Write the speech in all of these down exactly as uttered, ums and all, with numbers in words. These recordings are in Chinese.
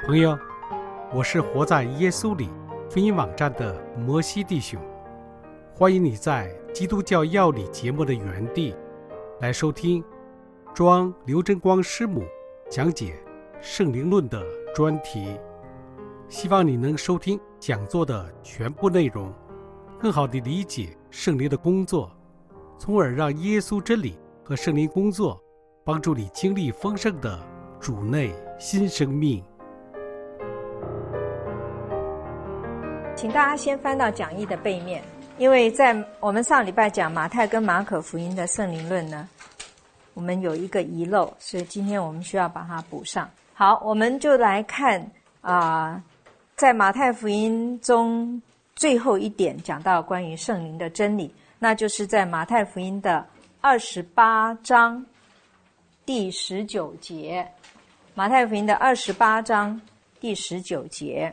朋友，我是活在耶稣里福音网站的摩西弟兄，欢迎你在基督教要理节目的原地来收听庄刘真光师母讲解圣灵论的专题，希望你能收听讲座的全部内容，更好地理解圣灵的工作，从而让耶稣真理和圣灵工作帮助你经历丰盛的主内新生命。 请大家先翻到讲义的背面，因为在我们上礼拜讲马太跟马可福音的圣灵论呢，我们有一个遗漏，所以今天我们需要把它补上。好，我们就来看啊、呃，在马太福音中最后一点讲到关于圣灵的真理，那就是在马太福音的二十八章第十九节。马太福音的二十八章第十九节，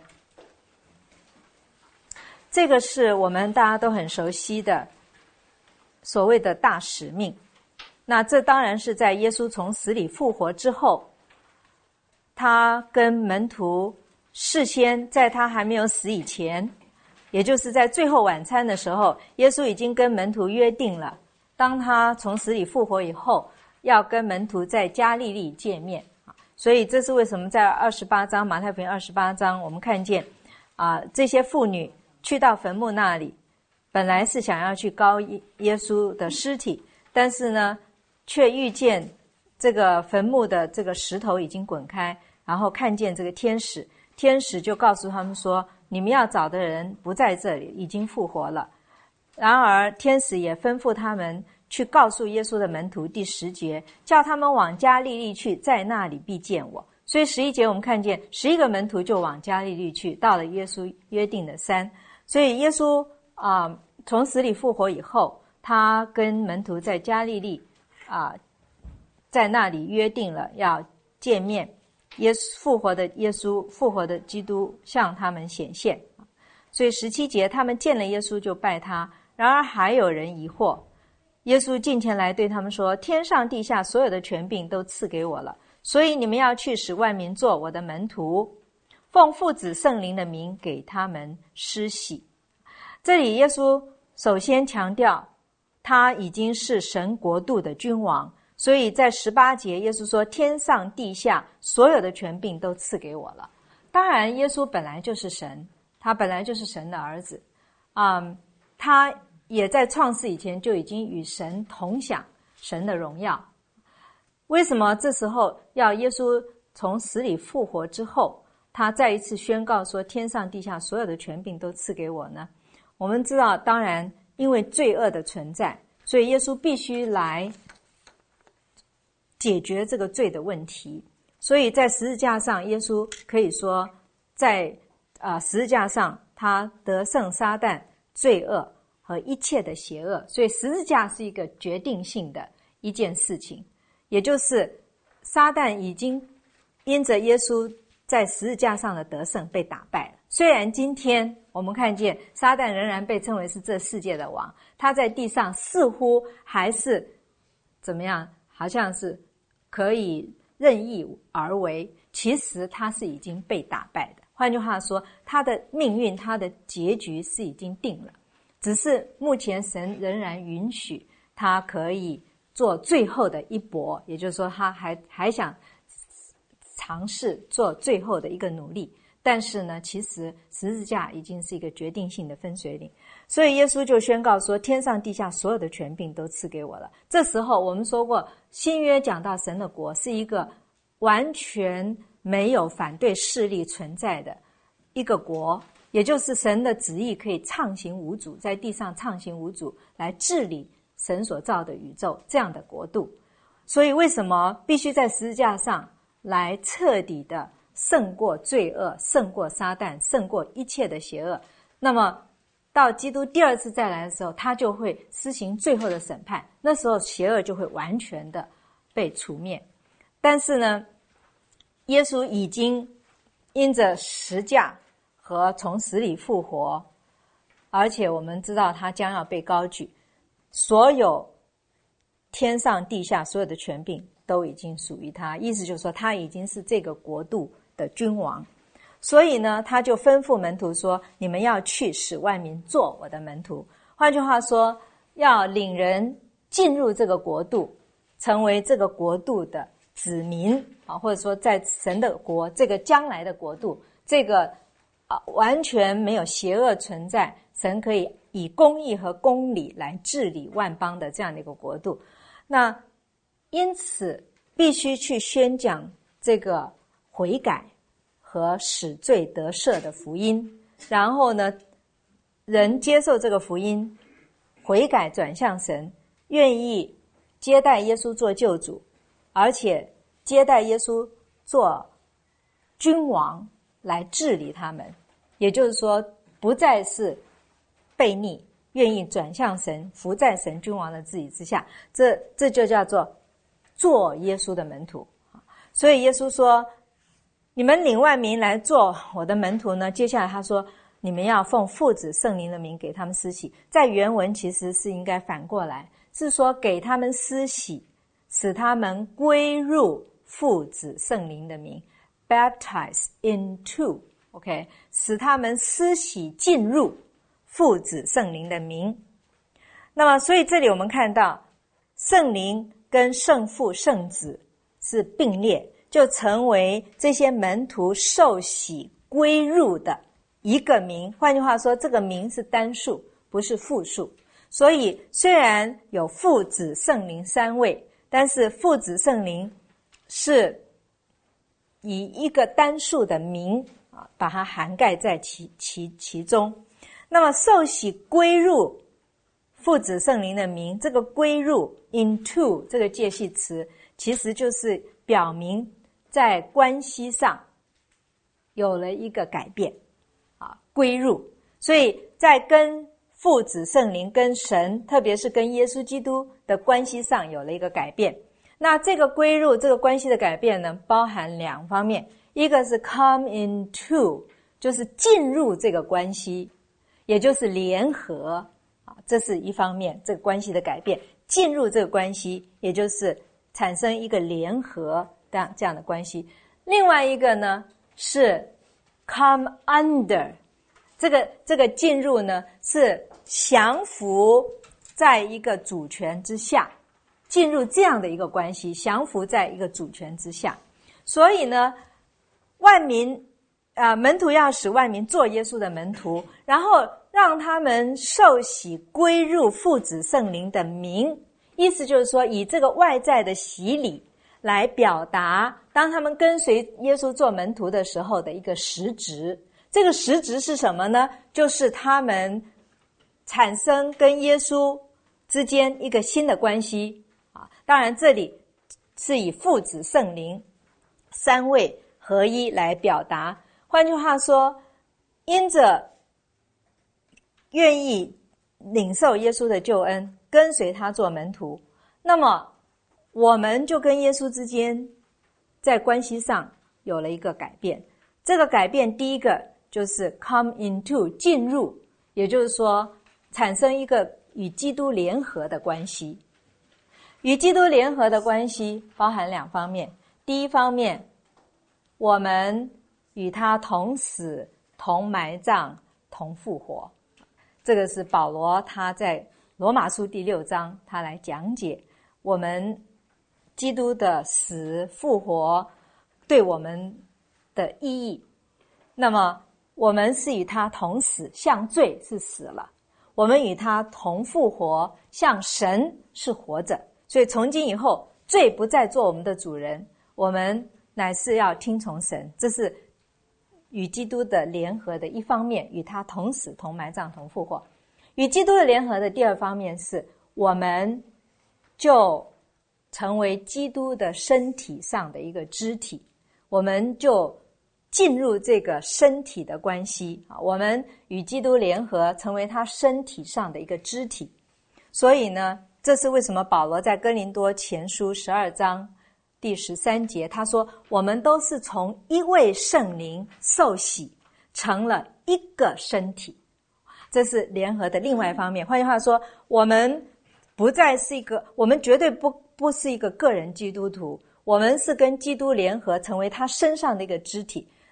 这个是我们大家都很熟悉的所谓的大使命。那这当然是在耶稣从死里复活之后，他跟门徒事先在他还没有死以前，也就是在最后晚餐的时候，耶稣已经跟门徒约定了，当他从死里复活以后，要跟门徒在加利利见面。所以这是为什么在二十八章马太福音二十八章我们看见啊、呃，这些妇女去到坟墓那里，本来是想要去膏耶稣的尸体，但是呢却遇见这个坟墓的这个石头已经滚开，然后看见这个天使，天使就告诉他们说，你们要找的人不在这里，已经复活了。然而天使也吩咐他们去告诉耶稣的门徒，第十节，叫他们往加利利去，在那里必见我。所以十一节我们看见十一个门徒就往加利利去，到了耶稣约定的山。所以耶稣啊、呃，从死里复活以后，他跟门徒在加利利啊、呃，在那里约定了要见面。耶稣复活的耶稣，复活的基督向他们显现。所以十七节，他们见了耶稣就拜他。然而还有人疑惑，耶稣近前来对他们说，天上地下所有的权柄都赐给我了，所以你们要去使万民做我的门徒，奉父子圣灵的名给他们施洗。这里耶稣首先强调他已经是神国度的君王，所以在十八节耶稣说，天上地下所有的权柄都赐给我了。当然耶稣本来就是神，他本来就是神的儿子，嗯，他也在创世以前就已经与神同享神的荣耀。为什么这时候要耶稣从死里复活之后，他再一次宣告说，天上地下所有的权柄都赐给我呢？我们知道，当然因为罪恶的存在，所以耶稣必须来解决这个罪的问题。所以在十字架上，耶稣可以说在、呃、十字架上他得胜撒旦、罪恶和一切的邪恶。所以十字架是一个决定性的一件事情，也就是撒旦已经因着耶稣在十字架上的得胜被打败了。虽然今天我们看见撒旦仍然被称为是这世界的王，他在地上似乎还是怎么样，好像是可以任意而为，其实他是已经被打败的。换句话说，他的命运，他的结局是已经定了，只是目前神仍然允许他可以做最后的一搏，也就是说他还还想尝试做最后的一个努力。但是呢，其实十字架已经是一个决定性的分水岭，所以耶稣就宣告说，天上地下所有的权柄都赐给我了。这时候我们说过，新约讲到神的国是一个完全没有反对势力存在的一个国，也就是神的旨意可以畅行无阻，在地上畅行无阻，来治理神所造的宇宙，这样的国度。所以为什么必须在十字架上来彻底的胜过罪恶，胜过撒旦，胜过一切的邪恶？那么到基督第二次再来的时候，他就会施行最后的审判，那时候邪恶就会完全的被除灭。但是呢，耶稣已经因着十架和从死里复活，而且我们知道他将要被高举，所有天上地下所有的权柄都已经属于他，意思就是说他已经是这个国度的君王。 所以呢，他就吩咐门徒说：你们要去，使万民做我的门徒。换句话说，要领人进入这个国度，成为这个国度的子民啊，或者说在神的国，这个将来的国度，这个啊完全没有邪恶存在，神可以以公义和公理来治理万邦的这样的一个国度。那因此必须去宣讲这个悔改和使罪得赦的福音，然后呢，人接受这个福音，悔改转向神，愿意接待耶稣做救主，而且接待耶稣做君王来治理他们，也就是说不再是悖逆，愿意转向神，服在神君王的治理之下，这这就叫做做耶稣的门徒。所以耶稣说，你们领万民来做我的门徒呢，接下来他说，你们要奉父子圣灵的名给他们施洗。在原文其实是应该反过来，是说给他们施洗，使他们归入父子圣灵的名， baptize into OK， 使他们施洗进入父子圣灵的名。那么所以这里我们看到圣灵跟圣父圣子是并列，就成为这些门徒受洗归入的一个名。换句话说，这个名是单数，不是复数。所以虽然有父子圣灵三位，但是父子圣灵是以一个单数的名啊，把它涵盖在其其其中。那么受洗归入父子圣灵的名，这个归入 into 这个介系词，其实就是表明在关系上有了一个改变啊，归入。所以在跟父子圣灵跟神，特别是跟耶稣基督的关系上有了一个改变。那这个归入这个关系的改变呢，包含两方面，一个是 come into， 就是进入这个关系，也就是联合啊，这是一方面，这个关系的改变，进入这个关系，也就是产生一个联合的这样的关系。另外一个呢是 come under， 这个这个进入呢是降服在一个主权之下，进入这样的一个关系，降服在一个主权之下。所以呢，万民啊、呃，门徒要使万民做耶稣的门徒，然后让他们受洗归入父子圣灵的名，意思就是说，以这个外在的洗礼来表达当他们跟随耶稣做门徒的时候的一个实质。这个实质是什么呢？就是他们产生跟耶稣之间一个新的关系啊。当然这里是以父子圣灵三位合一来表达。换句话说，因着愿意领受耶稣的救恩，跟随他做门徒，那么我们就跟耶稣之间在关系上有了一个改变。这个改变第一个就是 come into 进入，也就是说产生一个与基督联合的关系。与基督联合的关系包含两方面，第一方面，我们与他同死同埋葬同复活。这个是保罗他在罗马书第六章他来讲解我们基督的死复活对我们的意义。那么我们是与他同死，像罪是死了，我们与他同复活，像神是活着。所以从今以后，罪不再做我们的主人，我们乃是要听从神。这是与基督的联合的一方面，与他同死同埋葬同复活。与基督的联合的第二方面是，我们就成为基督的身体上的一个肢体，我们就进入这个身体的关系啊，我们与基督联合，成为他身体上的一个肢体。所以呢，这是为什么保罗在哥林多前书十二章第十三节他说，我们都是从一位圣灵受洗，成了一个身体。这是联合的另外一方面。换句话说，我们不再是一个，我们绝对不不是一个个人基督徒，我们是跟基督联合，成为他身上的一个肢体。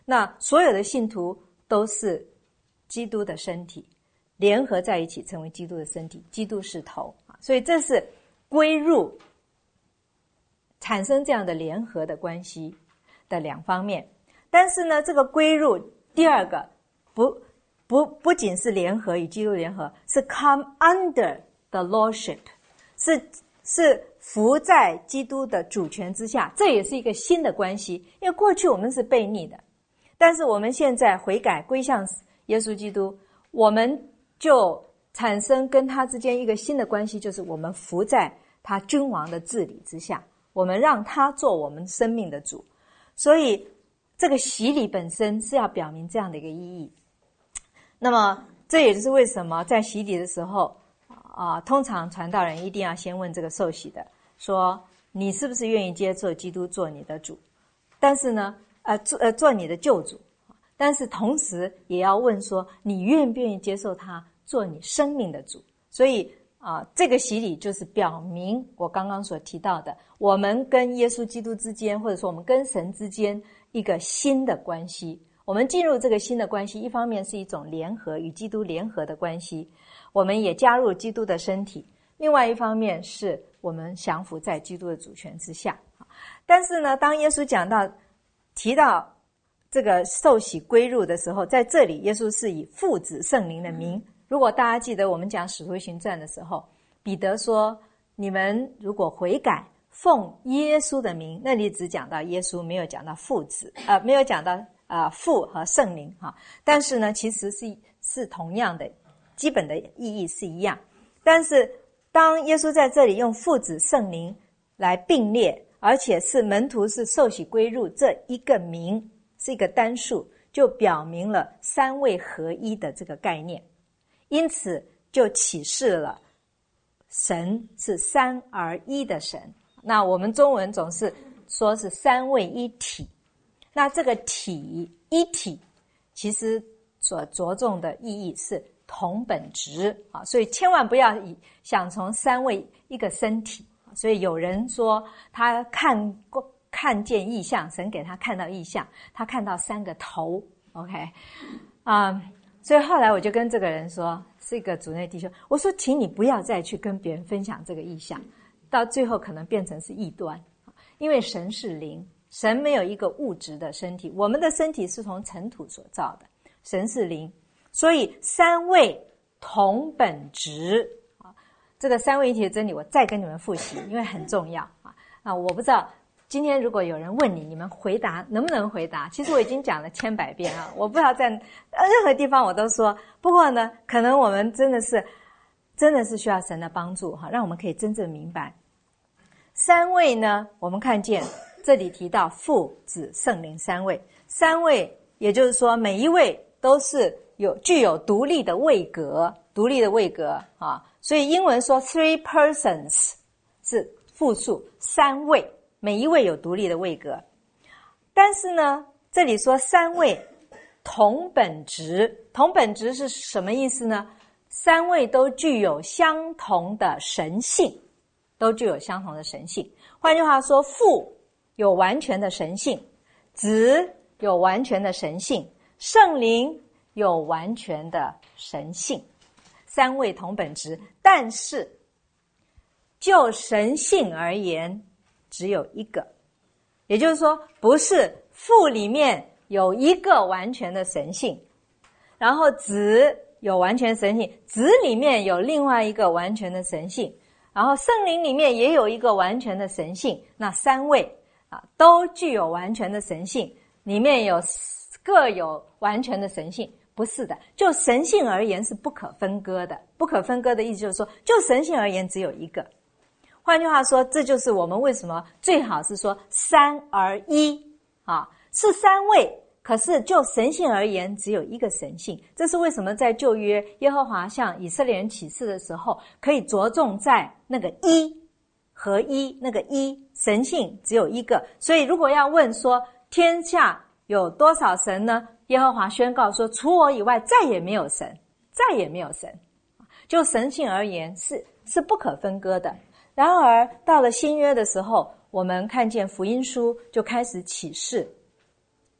那所有的信徒都是基督的身体，联合在一起成为基督的身体，基督是头，所以这是归入产生这样的联合的关系的两方面。但是呢，这个归入第二个不不不仅是联合，与基督联合，是 come under the lordship， 是是服在基督的主权之下，这也是一个新的关系。因为过去我们是悖逆的，但是我们现在悔改归向耶稣基督，我们就产生跟他之间一个新的关系，就是我们服在他君王的治理之下，我们让他做我们生命的主。所以这个洗礼本身是要表明这样的一个意义。那么这也就是为什么在洗礼的时候啊，通常传道人一定要先问这个受洗的，说你是不是愿意接受基督做你的主，但是呢呃做呃做你的救主，但是同时也要问说你愿不愿意接受他做你生命的主。所以啊，这个洗礼就是表明我刚刚所提到的，我们跟耶稣基督之间，或者说我们跟神之间一个新的关系。我们进入这个新的关系，一方面是一种联合，与基督联合的关系，我们也加入基督的身体；另外一方面是我们降服在基督的主权之下。但是呢，当耶稣讲到提到这个受洗归入的时候，在这里耶稣是以父子圣灵的名。如果大家记得我们讲使徒行传的时候，彼得说你们如果悔改奉耶稣的名，那里只讲到耶稣，没有讲到父子，呃，没有讲到呃父和圣灵哈。但是呢，其实是是同样的，基本的意义是一样。但是当耶稣在这里用父子圣灵来并列，而且是门徒是受洗归入这一个名，是一个单数，就表明了三位合一的这个概念。因此就启示了神是三而一的神。那我们中文总是说是三位一体，那这个体一体其实所着重的意义是同本质啊，所以千万不要想从三位一个身体。所以有人说他看过看见异象，神给他看到异象，他看到三个头 OK 啊、嗯，所以后来我就跟这个人说，是一个主内弟兄，我说请你不要再去跟别人分享这个异象，到最后可能变成是异端。因为神是灵，神没有一个物质的身体，我们的身体是从尘土所造的，神是灵，所以三位同本质。这个三位一体的真理我再跟你们复习，因为很重要啊。啊，我不知道今天如果有人问你，你们回答能不能回答？其实我已经讲了千百遍啊，我不知道在任何地方我都说。不过呢，可能我们真的是真的是需要神的帮助哈，让我们可以真正明白三位呢。我们看见这里提到父子圣灵三位，三位也就是说每一位都是有具有独立的位格，独立的位格啊。所以英文说 three persons 是复数，三位，每一位有独立的位格。但是呢，这里说三位同本质，同本质是什么意思呢？三位都具有相同的神性，都具有相同的神性。换句话说，父有完全的神性，子有完全的神性，圣灵有完全的神性。三位同本质，但是就神性而言只有一个，也就是说不是父里面有一个完全的神性，然后子有完全神性，子里面有另外一个完全的神性，然后圣灵里面也有一个完全的神性。那三位啊都具有完全的神性，里面有各有完全的神性。不是的，就神性而言是不可分割的。不可分割的意思就是说，就神性而言只有一个。换句话说，这就是我们为什么最好是说三而一啊，是三位，可是就神性而言只有一个神性。这是为什么在旧约耶和华向以色列人启示的时候，可以着重在那个一合一，那个一神性只有一个。所以如果要问说天下有多少神呢？耶和华宣告说，除我以外再也没有神，再也没有神。就神性而言是是不可分割的。然而到了新约的时候，我们看见福音书就开始启示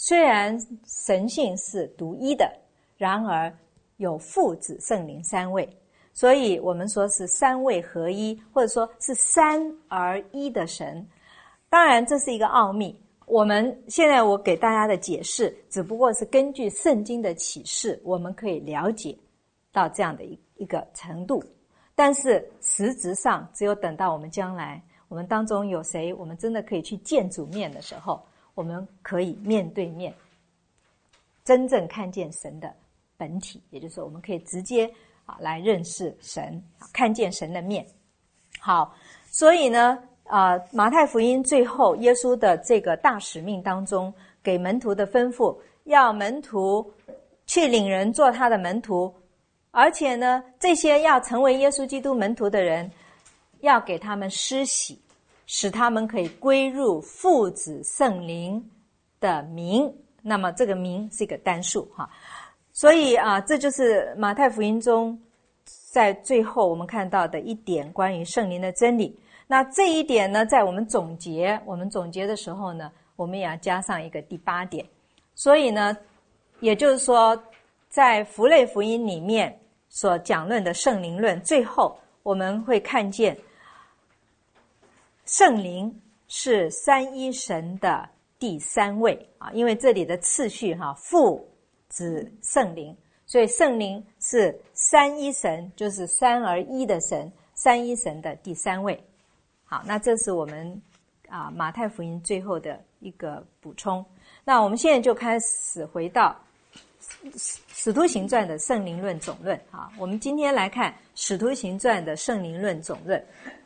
虽然神性是独一的，然而有父子圣灵三位，所以我们说是三位合一，或者说是三而一的神。当然这是一个奥秘，我们现在我给大家的解释只不过是根据圣经的启示，我们可以了解到这样的一一个程度，但是实质上只有等到我们将来我们当中有谁我们真的可以去见主面的时候，我们可以面对面真正看见神的本体，也就是说我们可以直接啊来认识神，看见神的面。好，所以呢啊马太福音最后耶稣的这个大使命当中给门徒的吩咐，要门徒去领人做他的门徒，而且呢这些要成为耶稣基督门徒的人要给他们施洗，使他们可以归入父子圣灵的名。那么这个名是一个单数哈，所以啊，这就是马太福音中在最后我们看到的一点关于圣灵的真理。那这一点呢，在我们总结我们总结的时候呢，我们也要加上一个第八点。所以呢，也就是说在符类福音里面所讲论的圣灵论，最后我们会看见圣灵是三一神的第三位啊，因为这里的次序哈，父子圣灵，所以圣灵是三一神，就是三而一的神，三一神的第三位。好，那这是我们啊马太福音最后的一个补充。那我们现在就开始回到使徒行传的圣灵论总论啊，我们今天来看使徒行传的圣灵论总论。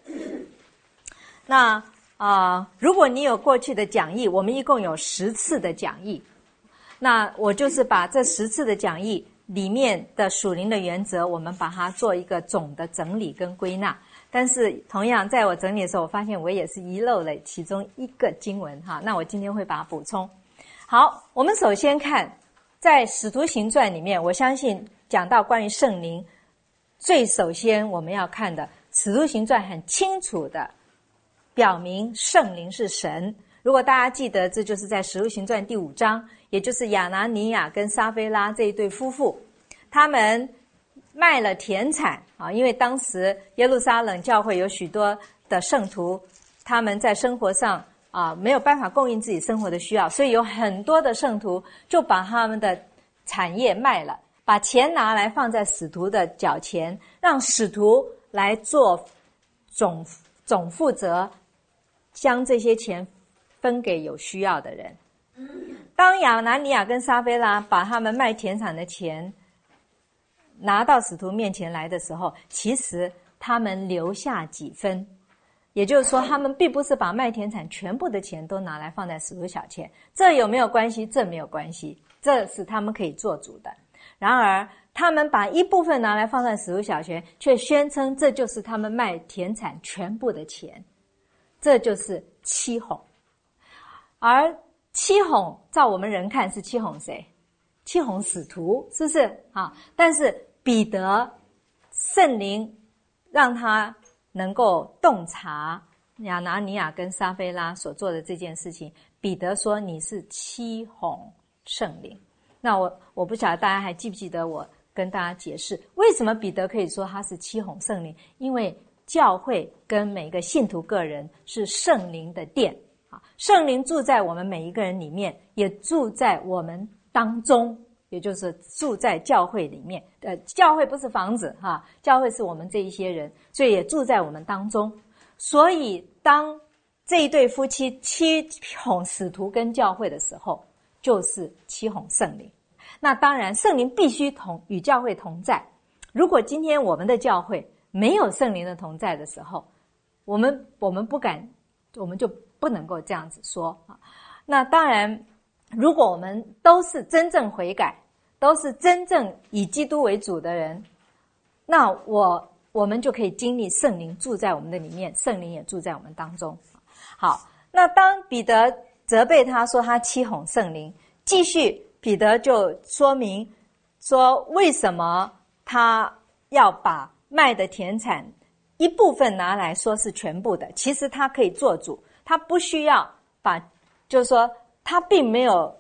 那啊、呃，如果你有过去的讲义，我们一共有十次的讲义，那我就是把这十次的讲义里面的属灵的原则，我们把它做一个总的整理跟归纳。但是同样在我整理的时候，我发现我也是遗漏了其中一个经文哈，那我今天会把它补充。好，我们首先看在使徒行传里面，我相信讲到关于圣灵，最首先我们要看的使徒行传很清楚的表明圣灵是神。如果大家记得，这就是在使徒行传第五章，也就是亚拿尼亚跟撒非拉这一对夫妇，他们卖了田产啊，因为当时耶路撒冷教会有许多的圣徒，他们在生活上啊没有办法供应自己生活的需要，所以有很多的圣徒就把他们的产业卖了，把钱拿来放在使徒的脚前，让使徒来做总总负责，将这些钱分给有需要的人。当亚拿尼亚跟撒非拉把他们卖田产的钱拿到使徒面前来的时候，其实他们留下几分，也就是说他们并不是把卖田产全部的钱都拿来放在使徒小钱。这有没有关系？这没有关系，这是他们可以做主的。然而他们把一部分拿来放在使徒小钱，却宣称这就是他们卖田产全部的钱，这就是欺哄。而欺哄照我们人看是欺哄谁？欺哄使徒，是不是啊？但是彼得圣灵让他能够洞察亚拿尼亚跟撒非拉所做的这件事情，彼得说你是欺哄圣灵。那我我不晓得大家还记不记得我跟大家解释为什么彼得可以说他是欺哄圣灵，因为教会跟每个信徒个人是圣灵的殿啊，圣灵住在我们每一个人里面，也住在我们当中，也就是住在教会里面。呃，教会不是房子哈，教会是我们这一些人，所以也住在我们当中。所以当这一对夫妻欺哄使徒跟教会的时候，就是欺哄圣灵。那当然圣灵必须同与教会同在，如果今天我们的教会没有圣灵的同在的时候，我们我们不敢，我们就不能够这样子说啊。那当然如果我们都是真正悔改，都是真正以基督为主的人，那我我们就可以经历圣灵住在我们的里面，圣灵也住在我们当中。好，那当彼得责备他说他欺哄圣灵，继续彼得就说明说为什么他要把卖的田产一部分拿来说是全部的，其实他可以做主，他不需要把，就是说他并没有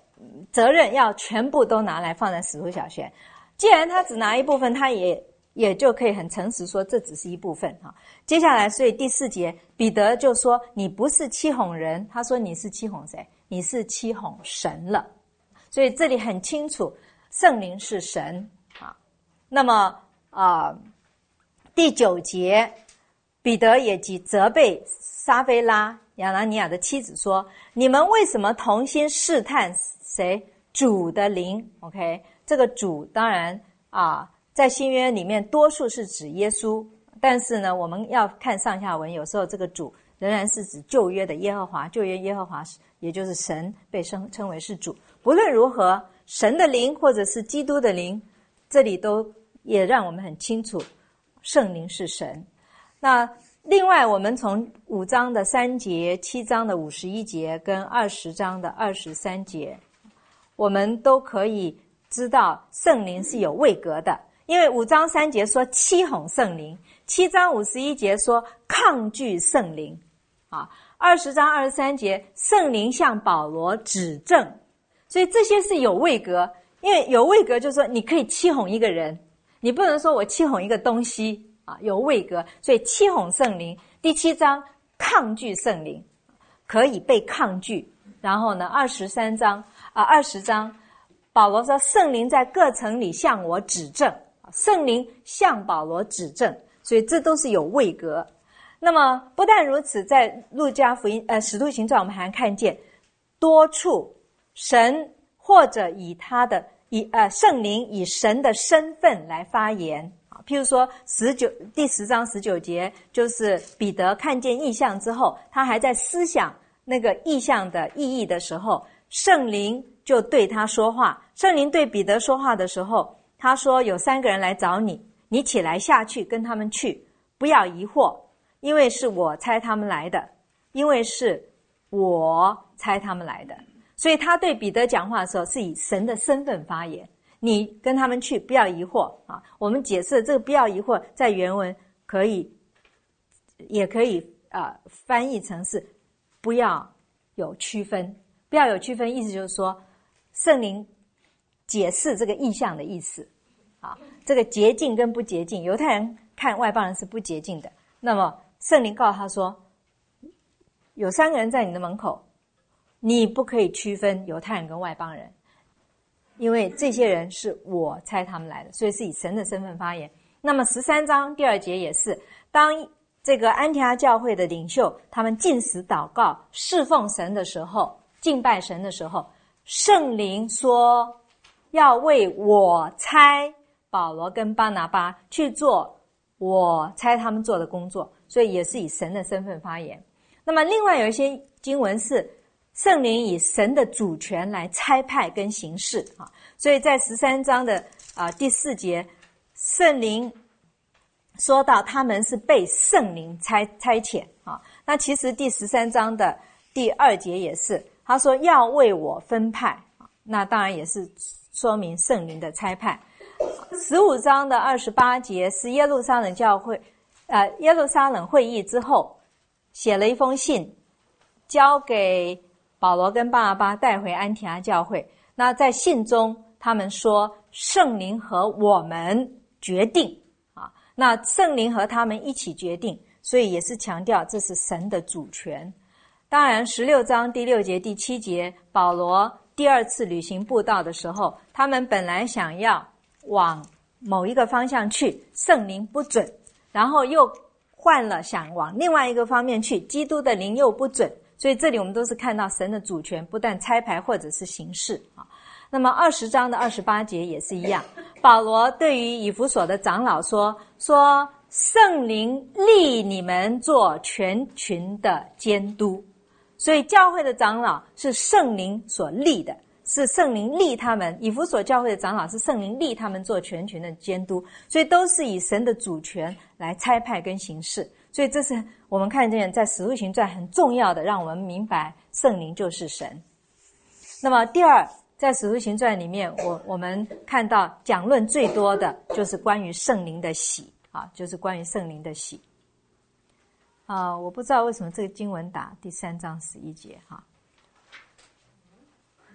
责任要全部都拿来放在使徒小学。既然他只拿一部分，他也也就可以很诚实说这只是一部分哈。接下来，所以第四节彼得就说你不是欺哄人，他说你是欺哄谁？你是欺哄神了。所以这里很清楚，圣灵是神啊。那么啊、呃，第九节彼得也即责备撒非拉亚拿尼亚的妻子说：你们为什么同心试探谁？主的灵。 OK， 这个主当然啊，在新约里面多数是指耶稣，但是呢我们要看上下文，有时候这个主仍然是指旧约的耶和华，旧约耶和华也就是神被称称为是主。不论如何，神的灵或者是基督的灵，这里都也让我们很清楚圣灵是神。那另外我们从五章的三节、七章的五十一节跟二十章的二十三节，我们都可以知道圣灵是有位格的。因为五章三节说欺哄圣灵，七章五十一节说抗拒圣灵啊，二十章二十三节圣灵向保罗指证，所以这些是有位格。因为有位格就是说你可以欺哄一个人，你不能说我欺哄一个东西啊，有位格。所以欺哄圣灵，第七章抗拒圣灵，可以被抗拒。然后呢，二十三章啊，二十章保罗说圣灵在各城里向我指证，圣灵向保罗指证，所以这都是有位格。那么不但如此，在路加福音呃使徒行传我们还看见多处神或者以他的以呃圣灵以神的身份来发言啊，譬如说十九第十章十九节，就是彼得看见异象之后，他还在思想那个异象的意义的时候，圣灵就对他说话。圣灵对彼得说话的时候，他说有三个人来找你，你起来下去跟他们去，不要疑惑，因为是我差他们来的，因为是我差他们来的。所以他对彼得讲话的时候是以神的身份发言，你跟他们去，不要疑惑啊。我们解释这个不要疑惑在原文可以也可以呃翻译成是不要有区分。不要有区分意思就是说圣灵解释这个意象的意思啊，这个洁净跟不洁净，犹太人看外邦人是不洁净的，那么圣灵告诉他说有三个人在你的门口，你不可以区分犹太人跟外邦人，因为这些人是我差他们来的，所以是以神的身份发言。那么十三章第二节也是，当这个安提阿教会的领袖他们禁食祷告侍奉神的时候，敬拜神的时候，圣灵说要为我差保罗跟巴拿巴去做我差他们做的工作，所以也是以神的身份发言。那么另外有一些经文是圣灵以神的主权来差派跟行事啊，所以在十三章的啊第四节，圣灵说到他们是被圣灵差差遣啊。那其实第十三章的第二节也是，他说要为我分派，那当然也是说明圣灵的差派。十五章的二十八节是耶路撒冷教会呃耶路撒冷会议之后写了一封信交给保罗跟巴拿巴带回安提阿教会。那在信中他们说圣灵和我们决定啊，那圣灵和他们一起决定，所以也是强调这是神的主权。当然十六章第六节第七节，保罗第二次旅行布道的时候，他们本来想要往某一个方向去，圣灵不准，然后又换了想往另外一个方面去，基督的灵又不准。所以这里我们都是看到神的主权不但差派或者是行事啊。那么二十章的二十八节也是一样，保罗对于以弗所的长老说说圣灵立你们做全群的监督。所以教会的长老是圣灵所立的，是圣灵立他们，以弗所教会的长老是圣灵立他们做全群的监督，所以都是以神的主权来差派跟行事。所以这是我们看见在使徒行传很重要的，让我们明白圣灵就是神。那么第二，在使徒行传里面，我我们看到讲论最多的就是关于圣灵的喜啊，就是关于圣灵的喜啊、呃，我不知道为什么这个经文打第三章十一节哈。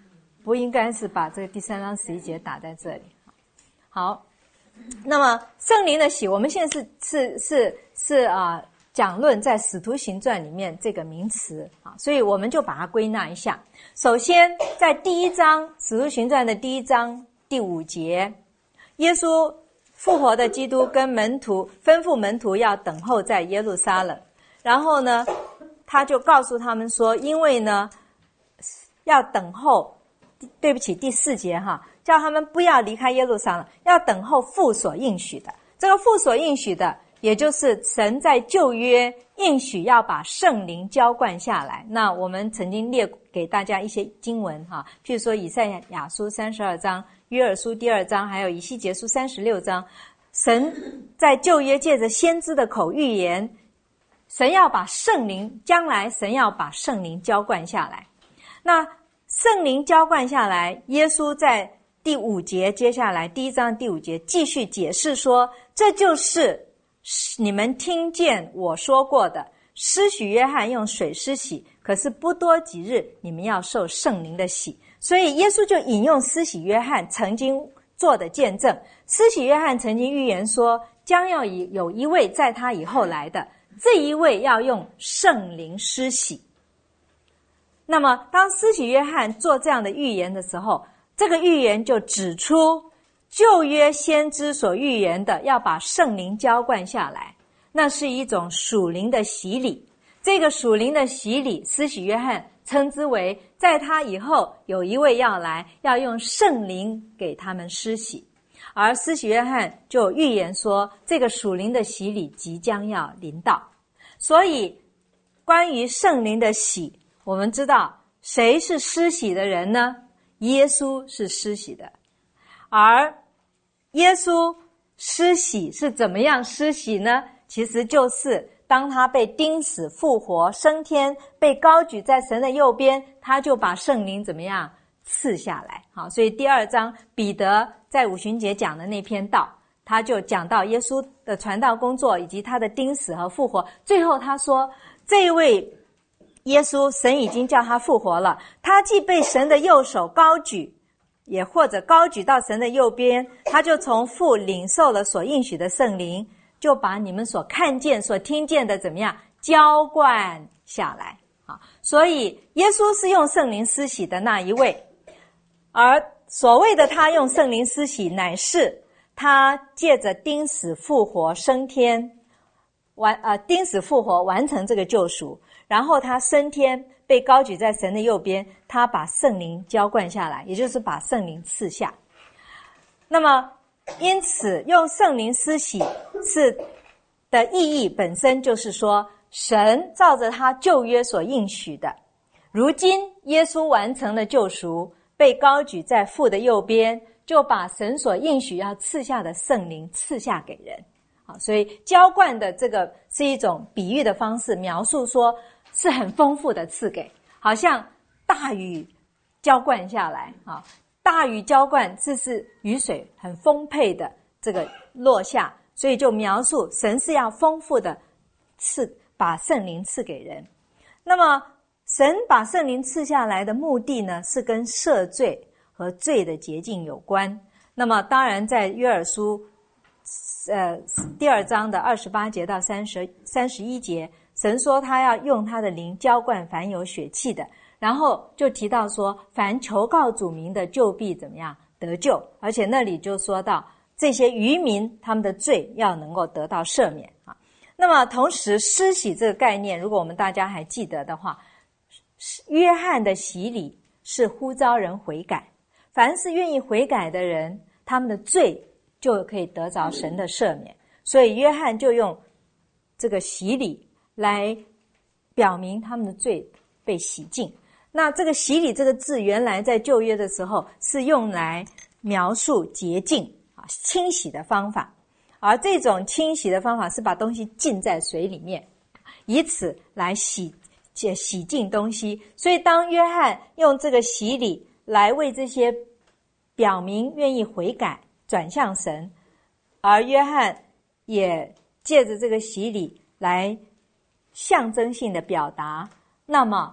不应该是把这个第三章十一节打在这里。好，那么圣灵的洗，我们现在是是是是啊、呃，讲论在使徒行传里面这个名词啊，所以我们就把它归纳一下。首先，在第一章使徒行传的第一章第五节，耶稣复活的基督跟门徒吩咐门徒要等候在耶路撒冷，然后呢，他就告诉他们说，因为呢要等候，对不起，第四节哈，叫他们不要离开耶路撒冷，要等候父所应许的。这个父所应许的，也就是神在旧约应许要把圣灵浇灌下来。那我们曾经列给大家一些经文哈，譬如说以赛亚书三十二章、约珥书第二章，还有以西结书三十六章，神在旧约借着先知的口预言，神要把圣灵，将来神要把圣灵浇灌下来。那圣灵浇灌下来，耶稣在第五节，接下来第一章第五节继续解释说，这就是你们听见我说过的，施洗约翰用水施洗，可是不多几日，你们要受圣灵的洗。所以耶稣就引用施洗约翰曾经做的见证。施洗约翰曾经预言说，将要有一位在他以后来的，这一位要用圣灵施洗。那么当施洗约翰做这样的预言的时候，这个预言就指出旧约先知所预言的要把圣灵浇灌下来，那是一种属灵的洗礼。这个属灵的洗礼，施洗约翰称之为在他以后有一位要来，要用圣灵给他们施洗。而施洗约翰就预言说，这个属灵的洗礼即将要临到。所以关于圣灵的洗，我们知道谁是施洗的人呢？耶稣是施洗的。而耶稣施洗是怎么样施洗呢？其实就是当他被钉死、复活、升天，被高举在神的右边，他就把圣灵怎么样赐下来。好，所以第二章彼得在五旬节讲的那篇道，他就讲到耶稣的传道工作以及他的钉死和复活。最后他说，这一位耶稣，神已经叫他复活了，他既被神的右手高举，也或者高举到神的右边，他就从父领受了所应许的圣灵，就把你们所看见所听见的怎么样浇灌下来。好，所以耶稣是用圣灵施洗的那一位，而所谓的他用圣灵施洗，乃是他借着钉死复活升天，完呃钉死复活完成这个救赎，然后他升天被高举在神的右边，他把圣灵浇灌下来，也就是把圣灵赐下。那么因此用圣灵施洗是的意义本身就是说，神照着他旧约所应许的，如今耶稣完成了救赎，被高举在父的右边，就把神所应许要赐下的圣灵赐下给人。好，所以浇灌的这个是一种比喻的方式，描述说是很丰富的赐给，好像大雨浇灌下来啊，大雨浇灌，这是雨水很丰沛的这个落下，所以就描述神是要丰富的赐，把圣灵赐给人。那么神把圣灵赐下来的目的呢，是跟赦罪和罪的洁净有关。那么当然在约珥书呃第二章的二十八节到三十三十一节，神说他要用他的灵浇灌凡有血气的，然后就提到说凡求告主名的就必怎么样得救，而且那里就说到这些渔民他们的罪要能够得到赦免啊。那么同时施洗这个概念，如果我们大家还记得的话，约翰的洗礼是呼召人悔改，凡是愿意悔改的人，他们的罪就可以得着神的赦免，所以约翰就用这个洗礼来表明他们的罪被洗净。那这个洗礼这个字原来在旧约的时候是用来描述洁净啊清洗的方法，而这种清洗的方法是把东西浸在水里面，以此来洗洗净东西。所以当约翰用这个洗礼来为这些表明愿意悔改转向神，而约翰也借着这个洗礼来象征性的表达，那么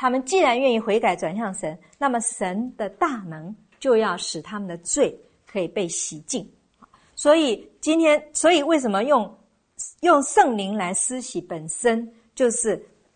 他们既然愿意悔改转向神，那么神的大能就要使他们的罪可以被洗净。所以今天，所以为什么用用圣灵来施洗，本身就是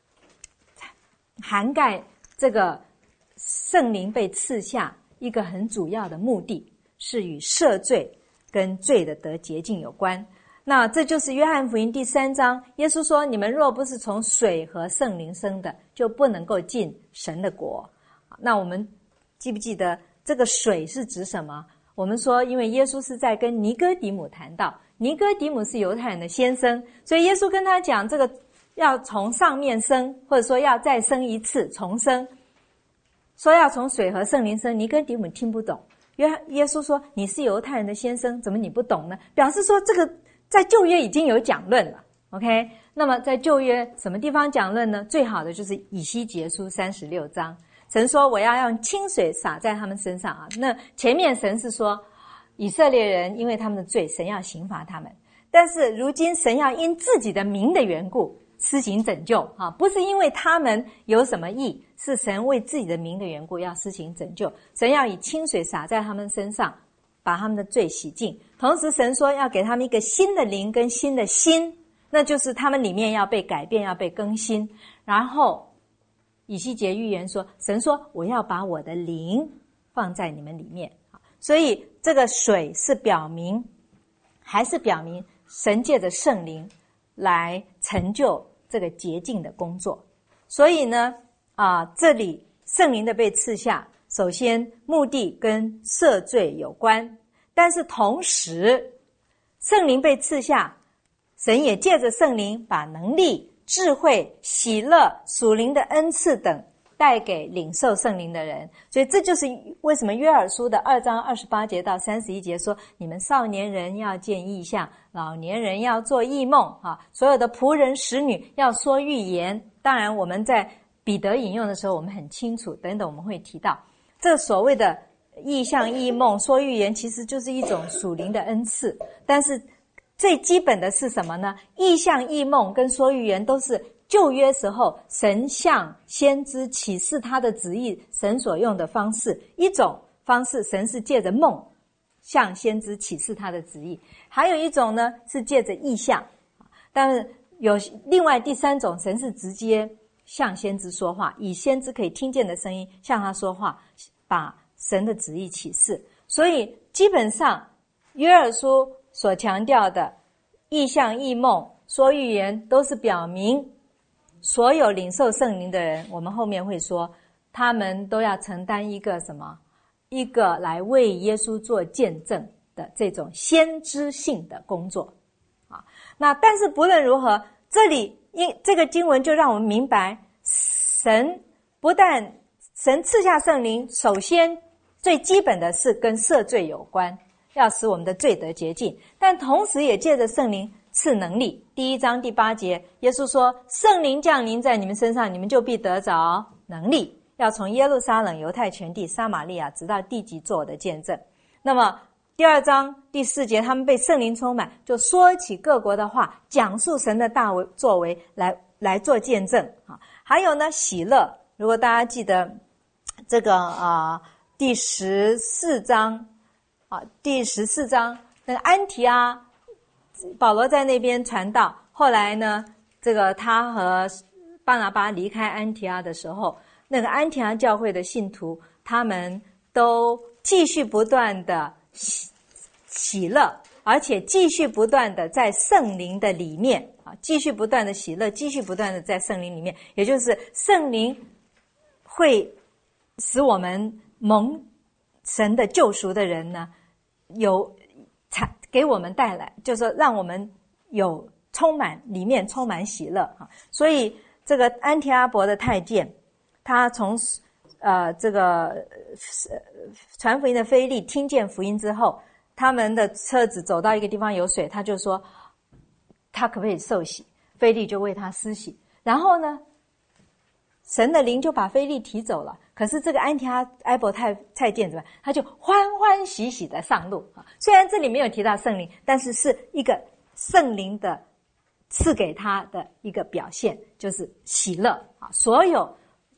涵盖这个圣灵被赐下一个很主要的目的，是与赦罪跟罪的得洁净有关。那这就是约翰福音第三章，耶稣说，你们若不是从水和圣灵生的，就不能够进神的国。那我们记不记得这个水是指什么？我们说，因为耶稣是在跟尼哥底母谈到，尼哥底母是犹太人的先生，所以耶稣跟他讲这个要从上面生，或者说要再生一次重生，说要从水和圣灵生，尼哥底母听不懂。约耶稣说，你是犹太人的先生，怎么你不懂呢？表示说这个在旧约已经有讲论了 OK， 那么在旧约什么地方讲论呢？最好的就是以西结书三十六章，神说我要用清水洒在他们身上啊。那前面神是说以色列人因为他们的罪，神要刑罚他们，但是如今神要因自己的名的缘故施行拯救啊，不是因为他们有什么义，是神为自己的名的缘故要施行拯救。神要以清水洒在他们身上，把他们的罪洗净。同时神说要给他们一个新的灵跟新的心，那就是他们里面要被改变，要被更新。然后以西结预言说，神说我要把我的灵放在你们里面。所以这个水是表明，还是表明神借着圣灵来成就这个洁净的工作。所以呢啊，这里圣灵的被赐下，首先目的跟赦罪有关，但是同时圣灵被赐下，神也借着圣灵把能力、智慧、喜乐、属灵的恩赐等带给领受圣灵的人。所以这就是为什么约珥书的二章二十八节到三十一节说，你们少年人要见异象，老年人要做异梦啊，所有的仆人使女要说预言。当然我们在彼得引用的时候我们很清楚，等等我们会提到这所谓的异象异梦说预言其实就是一种属灵的恩赐。但是最基本的是什么呢？异象异梦跟说预言都是旧约时候神向先知启示他的旨意神所用的方式。一种方式神是借着梦向先知启示他的旨意，还有一种呢是借着异象。但是有另外第三种，神是直接向先知说话，以先知可以听见的声音向他说话，把神的旨意启示。所以基本上约珥书所强调的异象异梦说预言都是表明所有领受圣灵的人，我们后面会说他们都要承担一个什么，一个来为耶稣做见证的这种先知性的工作啊。那但是不论如何，这里因这个经文就让我们明白，神不但神赐下圣灵，首先最基本的是跟赦罪有关，要使我们的罪得洁净，但同时也借着圣灵赐能力。第一章第八节耶稣说，圣灵降临在你们身上，你们就必得着能力，要从耶路撒冷、犹太全地、撒玛利亚直到地极做我的见证。那么第二章第四节他们被圣灵充满，就说起各国的话，讲述神的大作为，来来做见证。还有呢喜乐，如果大家记得这个啊、呃、第十四章啊，第十四章那个安提阿，保罗在那边传道，后来呢这个他和巴拿巴离开安提阿的时候，那个安提阿教会的信徒他们都继续不断的喜喜乐，而且继续不断的在圣灵的里面啊，继续不断的喜乐，继续不断的在圣灵里面，也就是圣灵会使我们蒙神的救赎的人呢，有给我们带来，就是说让我们有充满里面充满喜乐啊。所以这个安提阿伯的太监，他从呃这个传福音的腓利听见福音之后，他们的车子走到一个地方有水，他就说他可不可以受洗，腓利就为他施洗。然后呢神的灵就把腓利提走了，可是这个安提阿伯太太监怎么他就欢欢喜喜的上路啊。虽然这里没有提到圣灵，但是是一个圣灵的赐给他的一个表现，就是喜乐啊。所有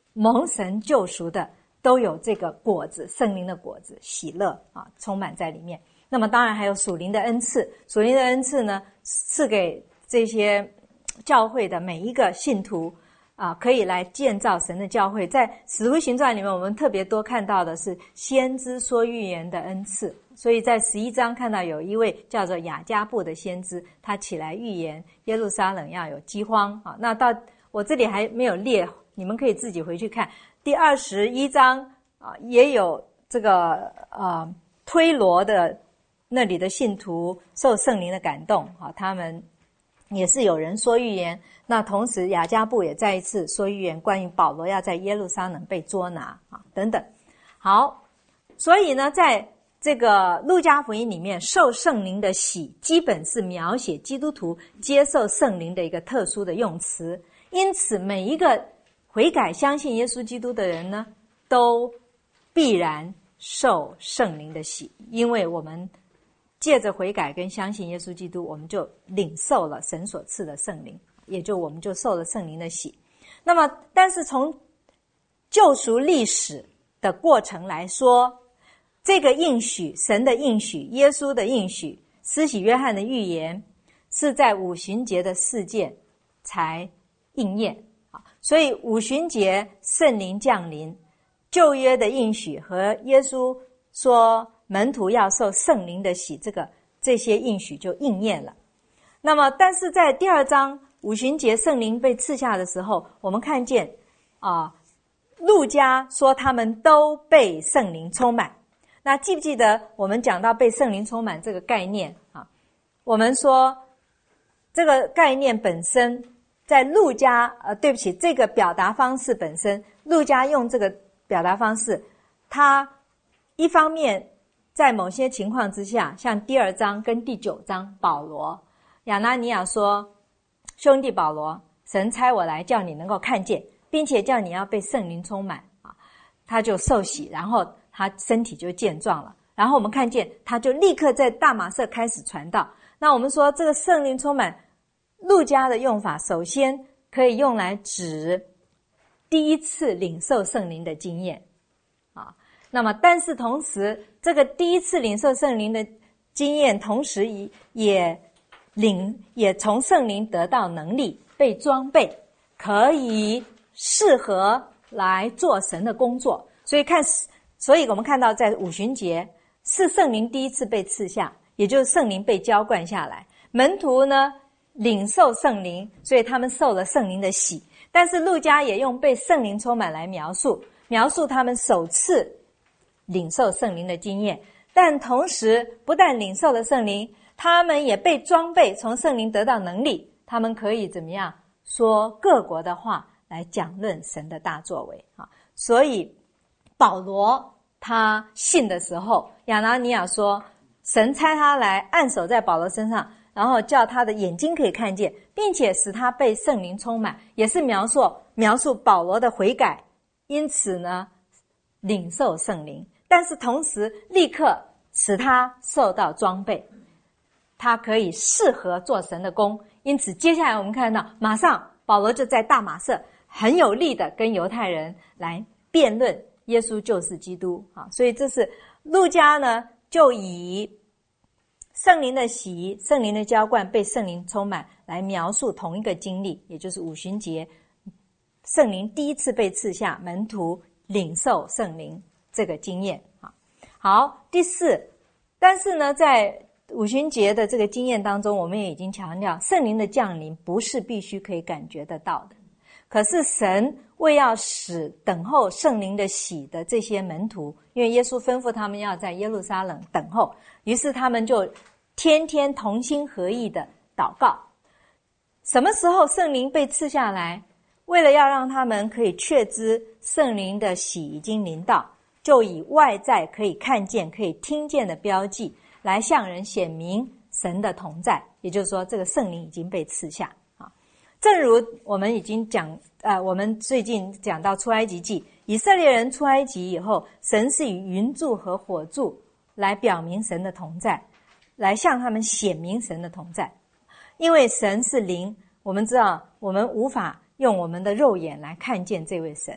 蒙神救赎的都有这个果子，圣灵的果子，喜乐啊，充满在里面。那么当然还有属灵的恩赐，属灵的恩赐呢，赐给这些教会的每一个信徒啊，可以来建造神的教会。在使徒行传里面，我们特别多看到的是先知说预言的恩赐。所以在十一章看到有一位叫做雅加布的先知，他起来预言耶路撒冷要有饥荒啊。那到我这里还没有列，你们可以自己回去看。第二十一章啊，也有这个呃推罗的那里的信徒受圣灵的感动啊，他们也是有人说预言。那同时雅加布也再一次说预言，关于保罗要在耶路撒冷被捉拿啊等等。好，所以呢，在这个路加福音里面，受圣灵的喜基本是描写基督徒接受圣灵的一个特殊的用词，因此每一个悔改相信耶稣基督的人呢，都必然受圣灵的喜，因为我们借着悔改跟相信耶稣基督，我们就领受了神所赐的圣灵，也就我们就受了圣灵的喜。那么但是从救赎历史的过程来说，这个应许，神的应许，耶稣的应许，施洗约翰的预言，是在五旬节的事件才应验。所以五旬节圣灵降临，旧约的应许和耶稣说门徒要受圣灵的洗，这个这些应许就应验了。那么但是在第二章五旬节圣灵被赐下的时候，我们看见啊，路加说他们都被圣灵充满。那记不记得我们讲到被圣灵充满这个概念啊？我们说这个概念本身在路加呃，对不起，这个表达方式本身，路加用这个表达方式，他一方面在某些情况之下，像第二章跟第九章，保罗亚拿尼亚说，兄弟保罗，神差我来叫你能够看见，并且叫你要被圣灵充满啊，他就受洗，然后他身体就健壮了。然后我们看见他就立刻在大马色开始传道。那我们说这个圣灵充满，路加的用法首先可以用来指第一次领受圣灵的经验啊。那么但是同时这个第一次领受圣灵的经验，同时也领也从圣灵得到能力，被装备，可以适合来做神的工作。所以看所以我们看到在五旬节是圣灵第一次被赐下，也就是圣灵被浇灌下来，门徒呢领受圣灵，所以他们受了圣灵的洗。但是路加也用被圣灵充满来描述描述他们首次领受圣灵的经验，但同时不但领受了圣灵，他们也被装备，从圣灵得到能力，他们可以怎么样说各国的话来讲论神的大作为啊。所以保罗他信的时候，亚拿尼亚说神差他来按手在保罗身上，然后叫他的眼睛可以看见，并且使他被圣灵充满，也是描述描述保罗的悔改，因此呢领受圣灵，但是同时立刻使他受到装备，他可以适合做神的工。因此接下来我们看到马上保罗就在大马色很有力的跟犹太人来辩论耶稣就是基督啊。所以这是路加呢就以圣灵的洗，圣灵的浇灌，被圣灵充满来描述同一个经历，也就是五旬节圣灵第一次被赐下，门徒领受圣灵这个经验。好，第四，但是呢在五旬节的这个经验当中，我们也已经强调圣灵的降临不是必须可以感觉得到的，可是神为要使等候圣灵的洗的这些门徒，因为耶稣吩咐他们要在耶路撒冷等候，于是他们就天天同心合意的祷告。什么时候圣灵被赐下来？为了要让他们可以确知圣灵的洗已经临到，就以外在可以看见可以听见的标记来向人显明神的同在，也就是说这个圣灵已经被赐下啊。正如我们已经讲呃，我们最近讲到出埃及记，以色列人出埃及以后，神是以云柱和火柱来表明神的同在，来向他们显明神的同在。因为神是灵，我们知道我们无法用我们的肉眼来看见这位神，然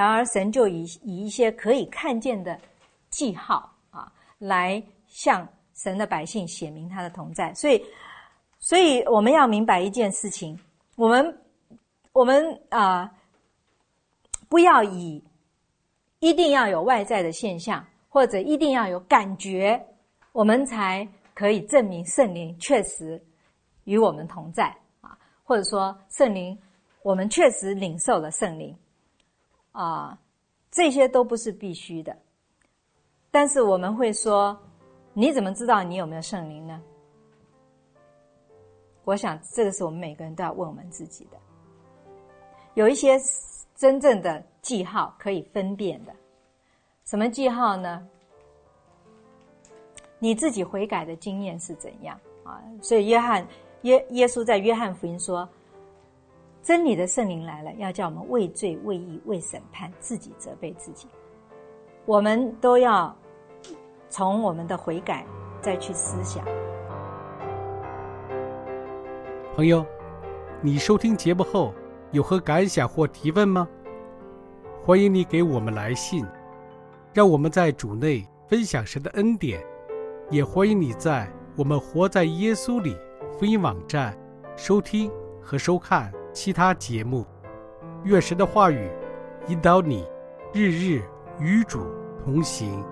然而神就以以一些可以看见的记号啊，来向神的百姓显明他的同在。所以所以我们要明白一件事情，我们我们啊、呃，不要以一定要有外在的现象，或者一定要有感觉，我们才可以证明圣灵确实与我们同在啊，或者说圣灵我们确实领受了圣灵啊，这些都不是必须的。但是我们会说，你怎么知道你有没有圣灵呢？我想这个是我们每个人都要问我们自己的。有一些真正的记号可以分辨的。什么记号呢？你自己悔改的经验是怎样啊？所以约翰耶耶稣在约翰福音说，真理的圣灵来了，要叫我们为罪、为义、为审判，自己责备自己。我们都要从我们的悔改再去思想。 朋友，你收听节目后有何感想或提问吗？欢迎你给我们来信，让我们在主内分享神的恩典。也欢迎你在我们活在耶稣里福音网站收听和收看其他节目。愿神的话语引导你日日与主同行。